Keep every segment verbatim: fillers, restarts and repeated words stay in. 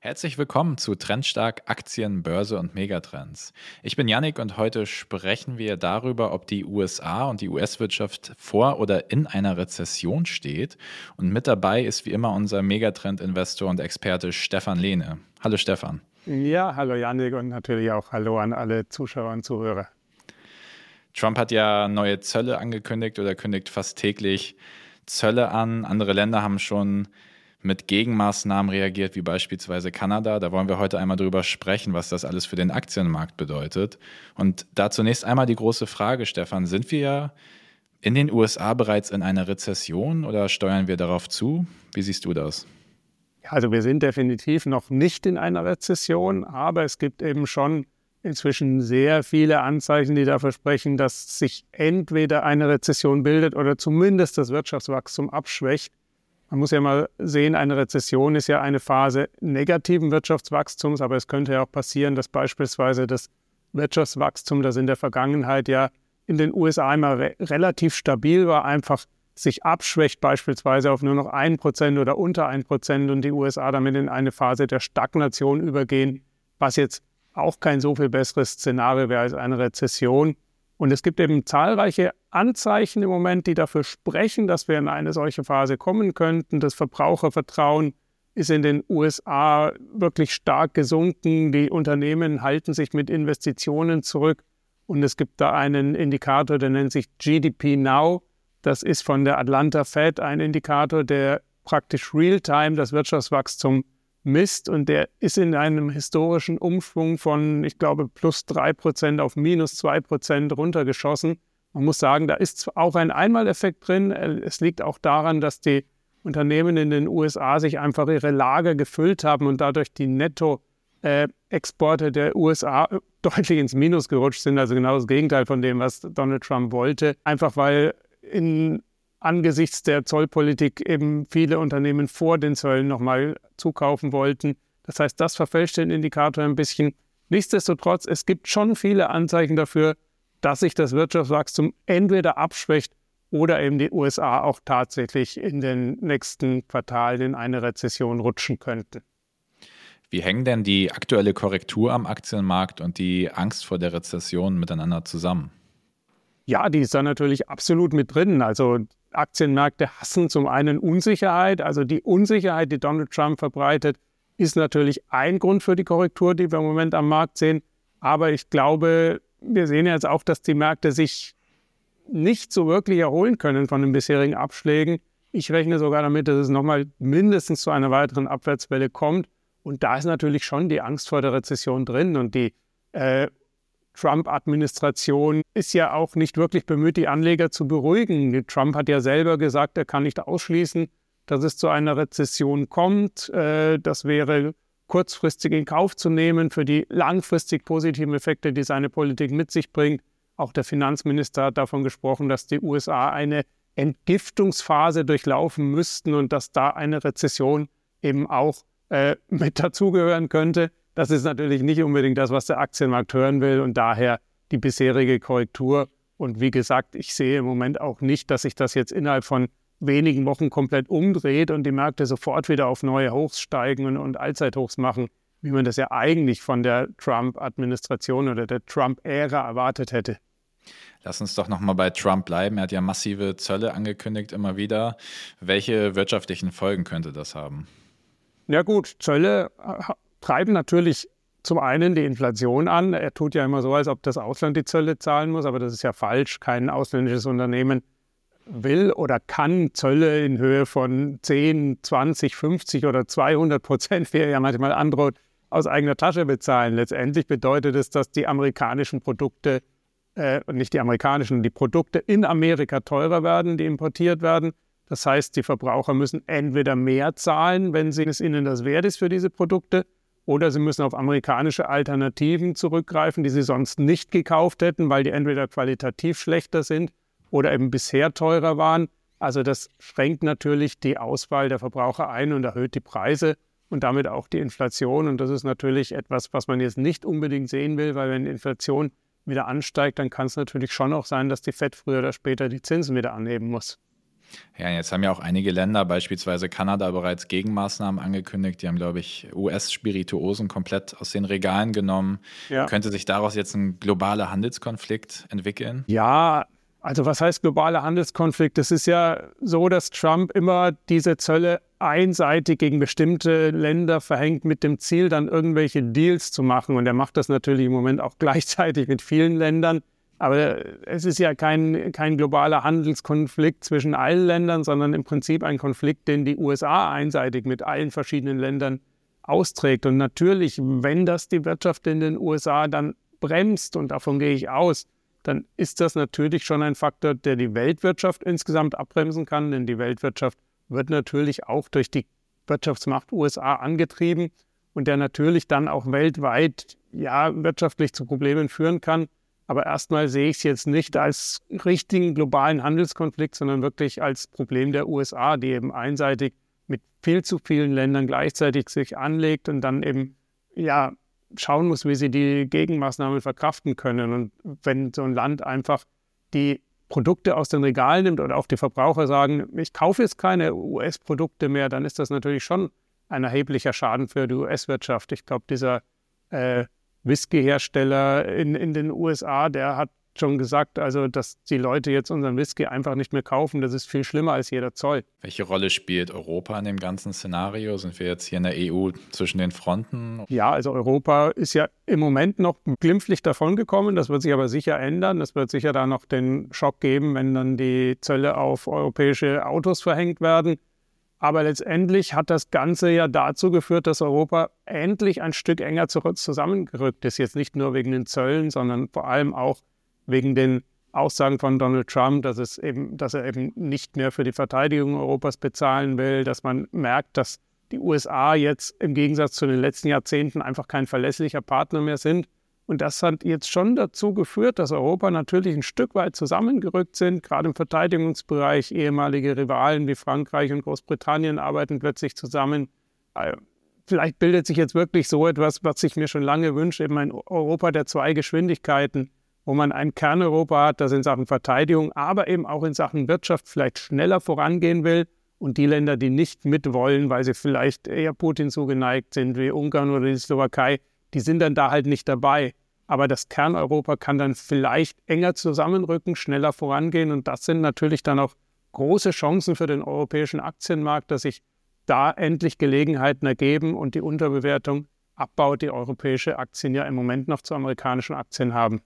Herzlich willkommen zu Trendstark Aktien, Börse und Megatrends. Ich bin Yannick und heute sprechen wir darüber, ob die U S A und die U S-Wirtschaft vor oder in einer Rezession steht. Und mit dabei ist wie immer unser Megatrend-Investor und Experte Stefan Lehne. Hallo Stefan. Ja, hallo Yannick und natürlich auch hallo an alle Zuschauer und Zuhörer. Trump hat ja neue Zölle angekündigt oder kündigt fast täglich Zölle an. Andere Länder haben schon mit Gegenmaßnahmen reagiert, wie beispielsweise Kanada. Da wollen wir heute einmal drüber sprechen, was das alles für den Aktienmarkt bedeutet. Und da zunächst einmal die große Frage, Stefan, sind wir in den U S A bereits in einer Rezession oder steuern wir darauf zu? Wie siehst du das? Also wir sind definitiv noch nicht in einer Rezession, aber es gibt eben schon inzwischen sehr viele Anzeichen, die dafür sprechen, dass sich entweder eine Rezession bildet oder zumindest das Wirtschaftswachstum abschwächt. Man muss ja mal sehen, eine Rezession ist ja eine Phase negativen Wirtschaftswachstums, aber es könnte ja auch passieren, dass beispielsweise das Wirtschaftswachstum, das in der Vergangenheit ja in den U S A immer re- relativ stabil war, einfach sich abschwächt, beispielsweise auf nur noch ein Prozent oder unter ein Prozent und die U S A damit in eine Phase der Stagnation übergehen, was jetzt auch kein so viel besseres Szenario wäre als eine Rezession. Und es gibt eben zahlreiche Anzeichen im Moment, die dafür sprechen, dass wir in eine solche Phase kommen könnten. Das Verbrauchervertrauen ist in den U S A wirklich stark gesunken. Die Unternehmen halten sich mit Investitionen zurück. Und es gibt da einen Indikator, der nennt sich G D P Now. Das ist von der Atlanta Fed ein Indikator, der praktisch real-time das Wirtschaftswachstum misst. Und der ist in einem historischen Umschwung von, ich glaube, plus drei Prozent auf minus zwei Prozent runtergeschossen. Man muss sagen, da ist auch ein Einmaleffekt drin. Es liegt auch daran, dass die Unternehmen in den U S A sich einfach ihre Lager gefüllt haben und dadurch die Nettoexporte der U S A deutlich ins Minus gerutscht sind. Also genau das Gegenteil von dem, was Donald Trump wollte. Einfach weil in angesichts der Zollpolitik eben viele Unternehmen vor den Zöllen nochmal zukaufen wollten. Das heißt, das verfälscht den Indikator ein bisschen. Nichtsdestotrotz, es gibt schon viele Anzeichen dafür, dass sich das Wirtschaftswachstum entweder abschwächt oder eben die U S A auch tatsächlich in den nächsten Quartalen in eine Rezession rutschen könnten. Wie hängen denn die aktuelle Korrektur am Aktienmarkt und die Angst vor der Rezession miteinander zusammen? Ja, die ist da natürlich absolut mit drin. Also Aktienmärkte hassen zum einen Unsicherheit. Also die Unsicherheit, die Donald Trump verbreitet, ist natürlich ein Grund für die Korrektur, die wir im Moment am Markt sehen. Aber ich glaube, wir sehen jetzt auch, dass die Märkte sich nicht so wirklich erholen können von den bisherigen Abschlägen. Ich rechne sogar damit, dass es nochmal mindestens zu einer weiteren Abwärtswelle kommt. Und da ist natürlich schon die Angst vor der Rezession drin. Und die äh, Trump-Administration ist ja auch nicht wirklich bemüht, die Anleger zu beruhigen. Trump hat ja selber gesagt, er kann nicht ausschließen, dass es zu einer Rezession kommt. Das wäre kurzfristig in Kauf zu nehmen für die langfristig positiven Effekte, die seine Politik mit sich bringt. Auch der Finanzminister hat davon gesprochen, dass die U S A eine Entgiftungsphase durchlaufen müssten und dass da eine Rezession eben auch äh, mit dazugehören könnte. Das ist natürlich nicht unbedingt das, was der Aktienmarkt hören will und daher die bisherige Korrektur. Und wie gesagt, ich sehe im Moment auch nicht, dass sich das jetzt innerhalb von wenigen Wochen komplett umdreht und die Märkte sofort wieder auf neue Hochs steigen und, und Allzeithochs machen, wie man das ja eigentlich von der Trump-Administration oder der Trump-Ära erwartet hätte. Lass uns doch nochmal bei Trump bleiben. Er hat ja massive Zölle angekündigt immer wieder. Welche wirtschaftlichen Folgen könnte das haben? Ja gut, Zölle treiben natürlich zum einen die Inflation an. Er tut ja immer so, als ob das Ausland die Zölle zahlen muss, aber das ist ja falsch. Kein ausländisches Unternehmen will oder kann Zölle in Höhe von zehn, zwanzig, fünfzig oder zweihundert Prozent, wie er ja manchmal androht, aus eigener Tasche bezahlen. Letztendlich bedeutet es, dass die amerikanischen Produkte, äh, nicht die amerikanischen, die Produkte in Amerika teurer werden, die importiert werden. Das heißt, die Verbraucher müssen entweder mehr zahlen, wenn sie es ihnen das wert ist für diese Produkte, oder sie müssen auf amerikanische Alternativen zurückgreifen, die sie sonst nicht gekauft hätten, weil die entweder qualitativ schlechter sind oder eben bisher teurer waren. Also das schränkt natürlich die Auswahl der Verbraucher ein und erhöht die Preise und damit auch die Inflation. Und das ist natürlich etwas, was man jetzt nicht unbedingt sehen will, weil wenn die Inflation wieder ansteigt, dann kann es natürlich schon auch sein, dass die Fed früher oder später die Zinsen wieder anheben muss. Ja, jetzt haben ja auch einige Länder, beispielsweise Kanada, bereits Gegenmaßnahmen angekündigt. Die haben, glaube ich, U S-Spirituosen komplett aus den Regalen genommen. Ja. Könnte sich daraus jetzt ein globaler Handelskonflikt entwickeln? Ja, also was heißt globaler Handelskonflikt? Es ist ja so, dass Trump immer diese Zölle einseitig gegen bestimmte Länder verhängt mit dem Ziel, dann irgendwelche Deals zu machen. Und er macht das natürlich im Moment auch gleichzeitig mit vielen Ländern. Aber es ist ja kein, kein globaler Handelskonflikt zwischen allen Ländern, sondern im Prinzip ein Konflikt, den die U S A einseitig mit allen verschiedenen Ländern austrägt. Und natürlich, wenn das die Wirtschaft in den U S A dann bremst, und davon gehe ich aus, dann ist das natürlich schon ein Faktor, der die Weltwirtschaft insgesamt abbremsen kann. Denn die Weltwirtschaft wird natürlich auch durch die Wirtschaftsmacht U S A angetrieben und der natürlich dann auch weltweit ja, wirtschaftlich zu Problemen führen kann. Aber erstmal sehe ich es jetzt nicht als richtigen globalen Handelskonflikt, sondern wirklich als Problem der U S A, die eben einseitig mit viel zu vielen Ländern gleichzeitig sich anlegt und dann eben ja, schauen muss, wie sie die Gegenmaßnahmen verkraften können. Und wenn so ein Land einfach die Produkte aus den Regalen nimmt oder auch die Verbraucher sagen, ich kaufe jetzt keine U S-Produkte mehr, dann ist das natürlich schon ein erheblicher Schaden für die U S-Wirtschaft. Ich glaube, dieser äh, Whisky-Hersteller in, in den U S A, der hat schon gesagt, also dass die Leute jetzt unseren Whisky einfach nicht mehr kaufen, das ist viel schlimmer als jeder Zoll. Welche Rolle spielt Europa in dem ganzen Szenario? Sind wir jetzt hier in der E U zwischen den Fronten? Ja, also Europa ist ja im Moment noch glimpflich davongekommen, das wird sich aber sicher ändern. Es wird sicher da noch den Schock geben, wenn dann die Zölle auf europäische Autos verhängt werden. Aber letztendlich hat das Ganze ja dazu geführt, dass Europa endlich ein Stück enger zusammengerückt ist. Jetzt nicht nur wegen den Zöllen, sondern vor allem auch wegen den Aussagen von Donald Trump, dass, es eben, dass er eben nicht mehr für die Verteidigung Europas bezahlen will, dass man merkt, dass die U S A jetzt im Gegensatz zu den letzten Jahrzehnten einfach kein verlässlicher Partner mehr sind. Und das hat jetzt schon dazu geführt, dass Europa natürlich ein Stück weit zusammengerückt sind. Gerade im Verteidigungsbereich ehemalige Rivalen wie Frankreich und Großbritannien arbeiten plötzlich zusammen. Vielleicht bildet sich jetzt wirklich so etwas, was ich mir schon lange wünsche, eben ein Europa der zwei Geschwindigkeiten, wo man ein Kerneuropa hat, das in Sachen Verteidigung, aber eben auch in Sachen Wirtschaft vielleicht schneller vorangehen will. Und die Länder, die nicht mitwollen, weil sie vielleicht eher Putin zugeneigt sind, wie Ungarn oder die Slowakei, die sind dann da halt nicht dabei. Aber das Kerneuropa kann dann vielleicht enger zusammenrücken, schneller vorangehen. Und das sind natürlich dann auch große Chancen für den europäischen Aktienmarkt, dass sich da endlich Gelegenheiten ergeben und die Unterbewertung abbaut, die europäische Aktien ja im Moment noch zu amerikanischen Aktien haben.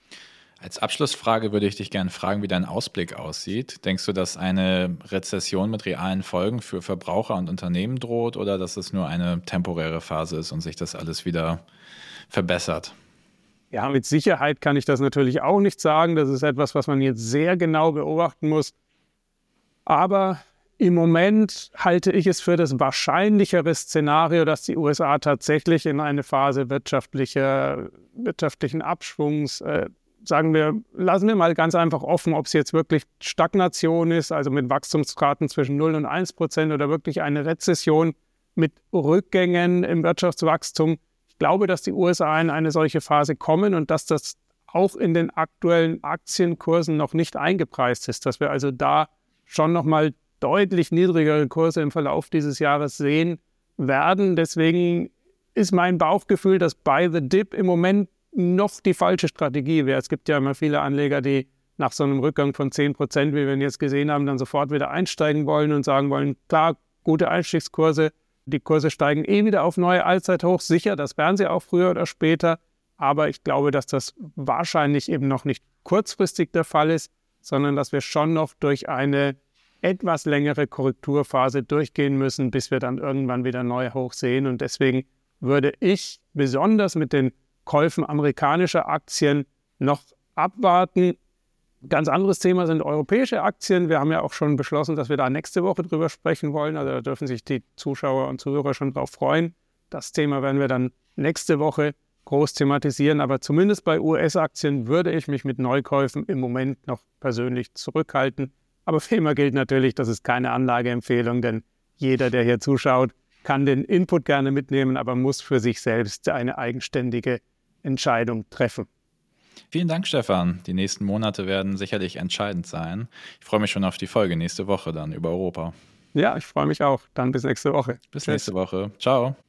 Als Abschlussfrage würde ich dich gerne fragen, wie dein Ausblick aussieht. Denkst du, dass eine Rezession mit realen Folgen für Verbraucher und Unternehmen droht oder dass es nur eine temporäre Phase ist und sich das alles wieder verbessert? Ja, mit Sicherheit kann ich das natürlich auch nicht sagen. Das ist etwas, was man jetzt sehr genau beobachten muss. Aber im Moment halte ich es für das wahrscheinlichere Szenario, dass die U S A tatsächlich in eine Phase wirtschaftlicher, wirtschaftlichen Abschwungs, äh, sagen wir, lassen wir mal ganz einfach offen, ob es jetzt wirklich Stagnation ist, also mit Wachstumsraten zwischen null und eins Prozent oder wirklich eine Rezession mit Rückgängen im Wirtschaftswachstum. Ich glaube, dass die U S A in eine solche Phase kommen und dass das auch in den aktuellen Aktienkursen noch nicht eingepreist ist, dass wir also da schon nochmal deutlich niedrigere Kurse im Verlauf dieses Jahres sehen werden. Deswegen ist mein Bauchgefühl, dass Buy the Dip im Moment noch die falsche Strategie wäre. Es gibt ja immer viele Anleger, die nach so einem Rückgang von zehn Prozent, wie wir ihn jetzt gesehen haben, dann sofort wieder einsteigen wollen und sagen wollen, klar, gute Einstiegskurse, die Kurse steigen eh wieder auf neue Allzeithochs, sicher, das werden sie auch früher oder später, aber ich glaube, dass das wahrscheinlich eben noch nicht kurzfristig der Fall ist, sondern dass wir schon noch durch eine etwas längere Korrekturphase durchgehen müssen, bis wir dann irgendwann wieder neue Hochs sehen. Und deswegen würde ich besonders mit den Käufen amerikanischer Aktien noch abwarten. Ganz anderes Thema sind europäische Aktien. Wir haben ja auch schon beschlossen, dass wir da nächste Woche drüber sprechen wollen. Also da dürfen sich die Zuschauer und Zuhörer schon drauf freuen. Das Thema werden wir dann nächste Woche groß thematisieren. Aber zumindest bei U S-Aktien würde ich mich mit Neukäufen im Moment noch persönlich zurückhalten. Aber für immer gilt natürlich, das ist keine Anlageempfehlung, denn jeder, der hier zuschaut, kann den Input gerne mitnehmen, aber muss für sich selbst eine eigenständige Entscheidung treffen. Vielen Dank, Stefan. Die nächsten Monate werden sicherlich entscheidend sein. Ich freue mich schon auf die Folge nächste Woche dann über Europa. Ja, ich freue mich auch. Dann bis nächste Woche. Bis Tschüss. nächste Woche. Ciao.